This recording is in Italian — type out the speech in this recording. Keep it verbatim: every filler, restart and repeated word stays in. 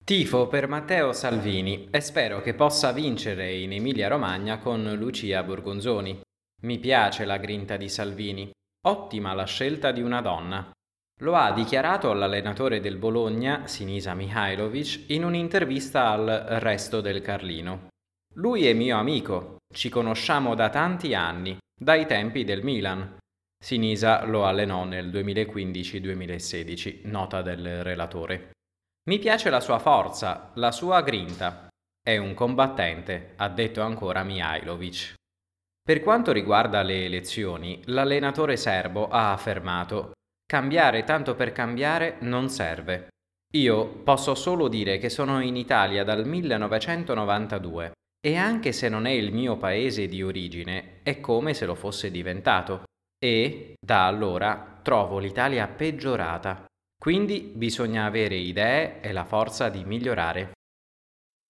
Tifo per Matteo Salvini e spero che possa vincere in Emilia-Romagna con Lucia Borgonzoni. Mi piace la grinta di Salvini. Ottima la scelta di una donna. Lo ha dichiarato l'allenatore del Bologna, Sinisa Mihajlovic, in un'intervista al Resto del Carlino. Lui è mio amico, ci conosciamo da tanti anni, dai tempi del Milan. Sinisa lo allenò nel duemilaquindici-duemilasedici, nota del relatore. Mi piace la sua forza, la sua grinta. È un combattente, ha detto ancora Mihajlovic. Per quanto riguarda le elezioni, l'allenatore serbo ha affermato: cambiare tanto per cambiare non serve. Io posso solo dire che sono in Italia dal millenovecentonovantadue e anche se non è il mio paese di origine, è come se lo fosse diventato. E, da allora, trovo l'Italia peggiorata. Quindi bisogna avere idee e la forza di migliorare.